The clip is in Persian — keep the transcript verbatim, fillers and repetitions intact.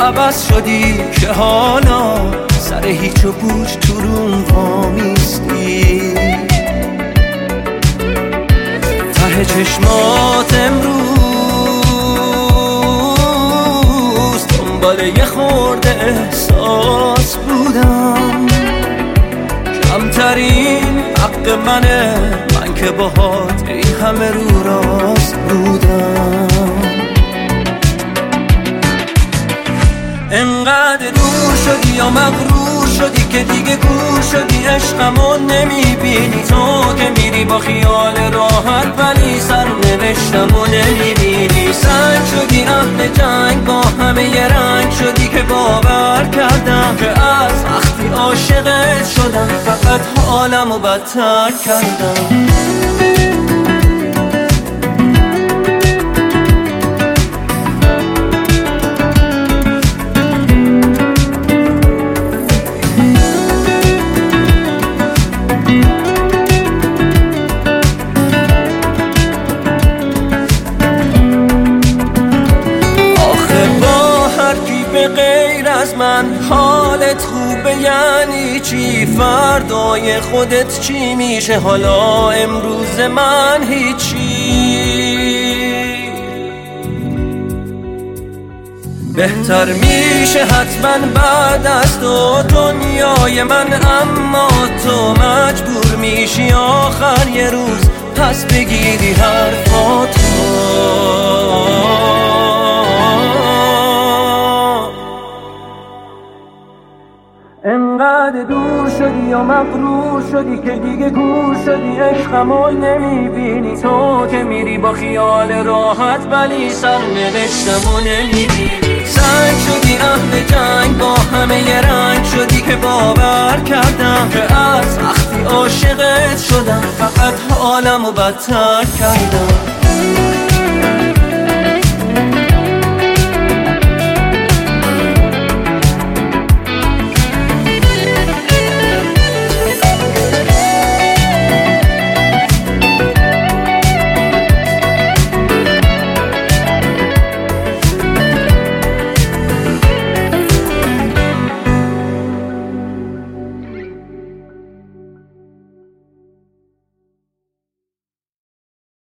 عوض شدی که حالا سر هیچ و پوچ تو روم وامیستی. ته چشمات امروز دنبال یه خورده احساس بودم. کمترین حق منه، من که باهات این همه رو راست بودم. انقدر دور شدی یا مغرور شدی که دیگه گور شدی، عشقمو نمیبینی. تو که میری با خیال راحت ولی سرنوشتمو نمیبینی. سنگ شدی اهل جنگ، با همه یه رنگ شدی که باور کردم که از وقتی عاشقت شدم فقط حالمو بدتر کردم. غیر از من حالت خوبه یعنی چی؟ فردای خودت چی میشه؟ حالا امروز من هیچی. بهتر میشه حتما بعد از تو دنیای من، اما تو مجبور میشی آخر یه روز پس بگیری حرفاتو. انقدر دور شدی یا مغرور شدی که دیگه گور شدی، عشقمو نمیبینی. تو که میری با خیال راحت ولی سرنوشتمو نمیبینی. سنگ شدی اهل جنگ، با همه یه رنگ شدی که باور کردم که از وقتی عاشقت شدم فقط حالمو بدتر کردم.